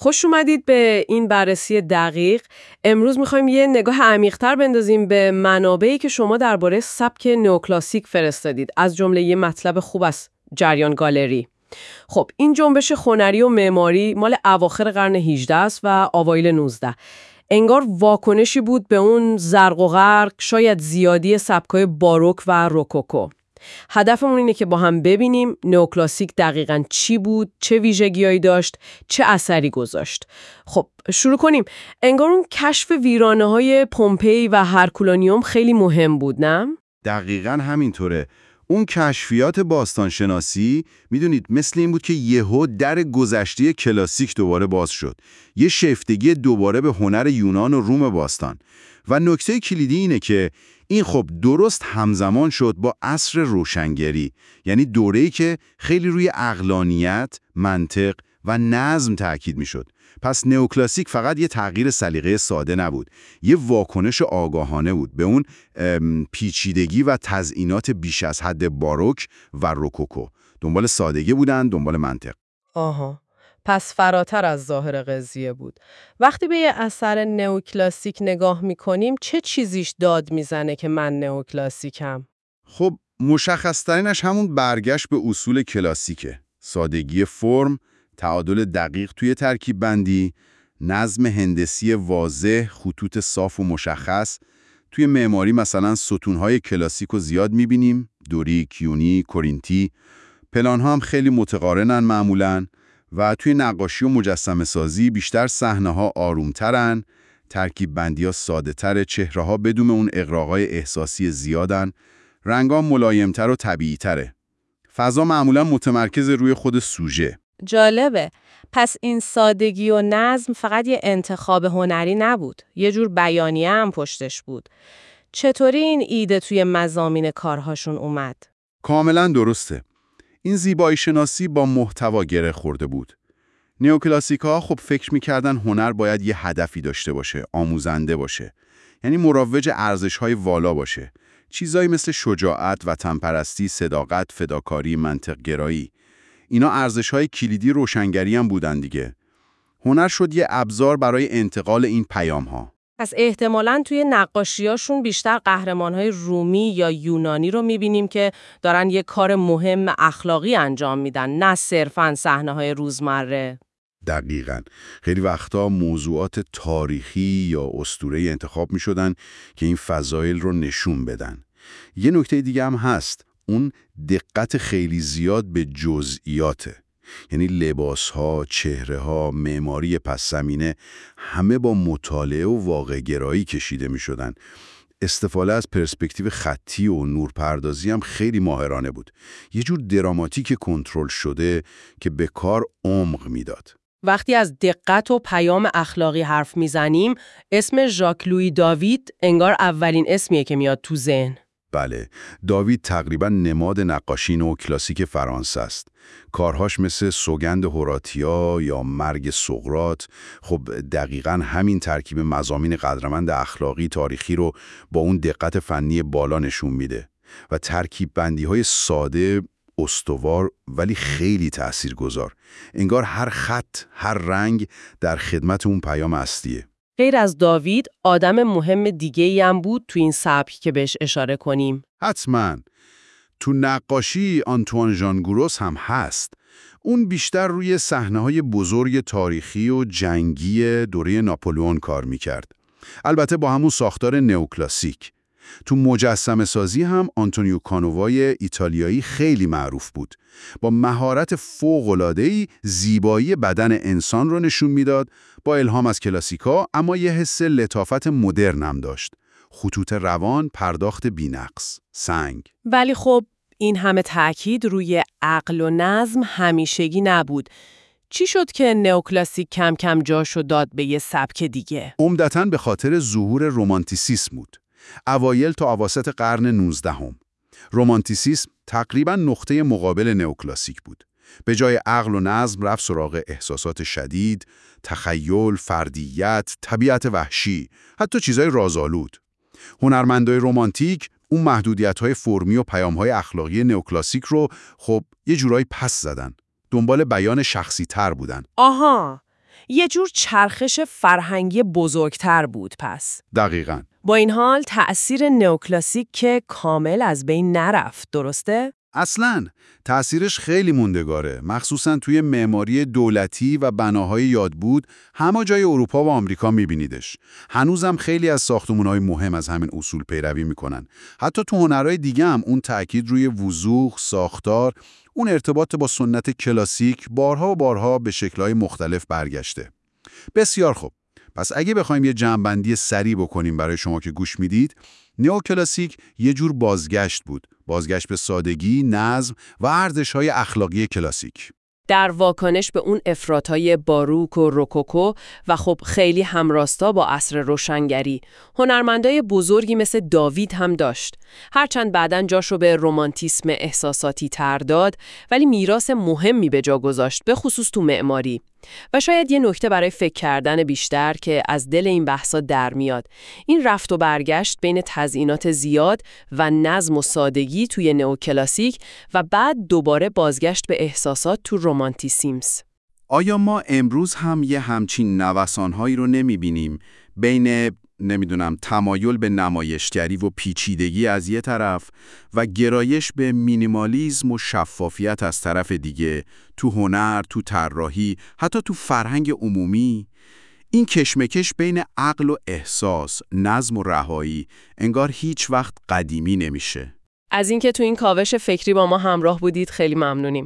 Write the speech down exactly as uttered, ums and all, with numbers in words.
خوش اومدید به این بررسی دقیق. امروز میخوایم یه نگاه عمیق‌تر بندازیم به منابعی که شما درباره سبک نئوکلاسیک فرستادید، از جمله یه مطلب خوب از جریان گالری. خب این جنبش هنری و معماری مال اواخر قرن هجدهم است و اوایل نوزدهم. انگار واکنشی بود به اون زرق و غرق، شاید زیادی سبکای باروک و روکوکو. هدفمون اینه که با هم ببینیم نئوکلاسیک دقیقاً چی بود، چه ویژگی‌هایی داشت، چه اثری گذاشت. خب شروع کنیم. انگار اون کشف ویرانه‌های پومپئی و هرکولانیوم خیلی مهم بود، نه؟ دقیقاً همینطوره. اون کشفیات باستانشناسی میدونید مثل این بود که یهو در گذشته کلاسیک دوباره باز شد. یه شیفتگی دوباره به هنر یونان و روم باستان. و نکته کلیدی اینه که این خب درست همزمان شد با عصر روشنگری، یعنی دوره‌ای که خیلی روی عقلانیت، منطق و نظم تاکید میشد. پس نئوکلاسیک فقط یه تغییر سلیقه ساده نبود، یه واکنش آگاهانه بود به اون پیچیدگی و تزئینات بیش از حد باروک و روکوکو. دنبال سادگی بودن، دنبال منطق. آها. پس فراتر از ظاهر قضیه بود. وقتی به یه اثر نئوکلاسیک نگاه میکنیم چه چیزیش داد میزنه که من نئوکلاسیکم؟ خب مشخص‌ترینش همون برگشت به اصول کلاسیکه. سادگی فرم، تعادل دقیق توی ترکیب بندی، نظم هندسی واضح، خطوط صاف و مشخص. توی معماری مثلا ستون‌های کلاسیک رو زیاد می‌بینیم، دوریک، یونی، کورینتی. پلان‌ها هم خیلی متقارنن معمولاً. و توی نقاشی و مجسمه سازی بیشتر صحنه‌ها آرومترن، ترکیب بندی‌ها ساده‌تره، چهره‌ها بدون اون اغراقای احساسی زیادن، رنگ‌ها ملایم‌تر و طبیعی‌تره. فضا معمولاً متمرکز روی خود سوژه. جالبه. پس این سادگی و نظم فقط یه انتخاب هنری نبود، یه جور بیانیه هم پشتش بود. چطوری این ایده توی مضامین کارهاشون اومد؟ کاملاً درسته. این زیبایی شناسی با محتوا گره خورده بود. نئوکلاسیک‌ها خب فکر می‌کردن هنر باید یه هدفی داشته باشه، آموزنده باشه. یعنی مروج ارزش‌های والا باشه. چیزایی مثل شجاعت، وطن‌پرستی، صداقت، فداکاری، منطق‌گرایی. اینا ارزش‌های کلیدی روشنگری هم بودن دیگه. هنر شد یه ابزار برای انتقال این پیام‌ها. پس احتمالاً توی نقاشیاشون بیشتر قهرمان‌های رومی یا یونانی رو می‌بینیم که دارن یه کار مهم اخلاقی انجام میدن، نه صرفاً صحنه‌های روزمره. دقیقاً. خیلی وقتا موضوعات تاریخی یا اسطوره‌ای انتخاب می‌شدن که این فضایل رو نشون بدن. یه نکته دیگه هم هست، اون دقت خیلی زیاد به جزئیاته. یعنی لباس‌ها، چهره‌ها، معماری پس زمینه همه با مطالعه و واقع‌گرایی کشیده می‌شدن. استفاده از پرسپکتیو خطی و نورپردازی هم خیلی ماهرانه بود. یه جور دراماتیک کنترل شده که به کار عمق میداد. وقتی از دقت و پیام اخلاقی حرف میزنیم، اسم ژاک لویی داوید انگار اولین اسمیه که میاد تو ذهن. بله، داوید تقریبا نماد نقاشی نئوکلاسیک فرانسه است. کارهاش مثل سوگند هوراتیا یا مرگ سقراط، خب دقیقاً همین ترکیب مضامین قدرمند اخلاقی تاریخی رو با اون دقت فنی بالا نشون میده و ترکیب بندی‌های ساده، استوار ولی خیلی تاثیرگذار. انگار هر خط، هر رنگ در خدمت اون پیام اصلیه. غیر از داوید، آدم مهم دیگه‌ای هم بود تو این سبک که بهش اشاره کنیم. حتماً. تو نقاشی آنتوان ژان گروس هم هست. اون بیشتر روی صحنه‌های بزرگ تاریخی و جنگی دوره ناپلئون کار می‌کرد. البته با همون ساختار نئوکلاسیک. تو مجسمه سازی هم آنتونیو کانووای ایتالیایی خیلی معروف بود. با مهارت فوق‌العاده‌ای زیبایی بدن انسان رو نشون میداد، با الهام از کلاسیکا، اما یه حس لطافت مدرن هم داشت. خطوط روان، پرداخت بی‌نقص، سنگ. ولی خب این همه تأکید روی عقل و نظم همیشگی نبود. چی شد که نئوکلاسیک کم کم جاشو داد به یه سبک دیگه؟ عمدتاً به خاطر ظهور رمانتیسیسم بود. اوایل تا اواسط قرن نوزدهم. رمانتیسیسم تقریباً نقطه مقابل نئوکلاسیک بود. به جای عقل و نظم رفت سراغ احساسات شدید، تخیل، فردیت، طبیعت وحشی، حتی چیزای رازآلود. هنرمندای رمانتیک اون محدودیت‌های فرمی و پیام‌های اخلاقی نئوکلاسیک رو خب یه جورایی پس زدن. دنبال بیان شخصی تر بودن. آها، یه جور چرخش فرهنگی بزرگتر بود پس. دقیقاً. با این حال تأثیر نئوکلاسیک که کامل از بین نرفت، درسته؟ اصلاً تأثیرش خیلی موندگاره، مخصوصاً توی معماری دولتی و بناهای یادبود همه جای اروپا و آمریکا می‌بینیدش. هنوزم خیلی از ساختمان‌های مهم از همین اصول پیروی می‌کنن. حتی تو هنرهای دیگه هم اون تأکید روی وضوح، ساختار، اون ارتباط با سنت کلاسیک بارها و بارها به شکل‌های مختلف برگشته. بسیار خوب. پس اگه بخوایم یه جمع‌بندی سریع بکنیم برای شما که گوش میدید، نئوکلاسیک یه جور بازگشت بود، بازگشت به سادگی، نظم و ارزش‌های اخلاقی کلاسیک. در واکنش به اون افراط‌های باروک و روکوکو و خب خیلی همراستا با عصر روشنگری، هنرمندای بزرگی مثل داوید هم داشت. هرچند بعداً جاش رو به رمانتیسم احساساتی تر داد، ولی میراث مهمی به جا گذاشت، به خصوص تو معماری. و شاید یه نکته برای فکر کردن بیشتر که از دل این بحثا در میاد، این رفت و برگشت بین تزیینات زیاد و نظم و سادگی توی نئوکلاسیک و بعد دوباره بازگشت به احساسات تو رمانتیسیسم. آیا ما امروز هم یه همچین نوسان‌هایی رو نمی‌بینیم بین نمیدونم تمایل به نمایشگری و پیچیدگی از یه طرف و گرایش به مینیمالیسم و شفافیت از طرف دیگه، تو هنر، تو طراحی، حتی تو فرهنگ عمومی؟ این کشمکش بین عقل و احساس، نظم و رهایی انگار هیچ وقت قدیمی نمیشه. از اینکه تو این کاوش فکری با ما همراه بودید خیلی ممنونیم.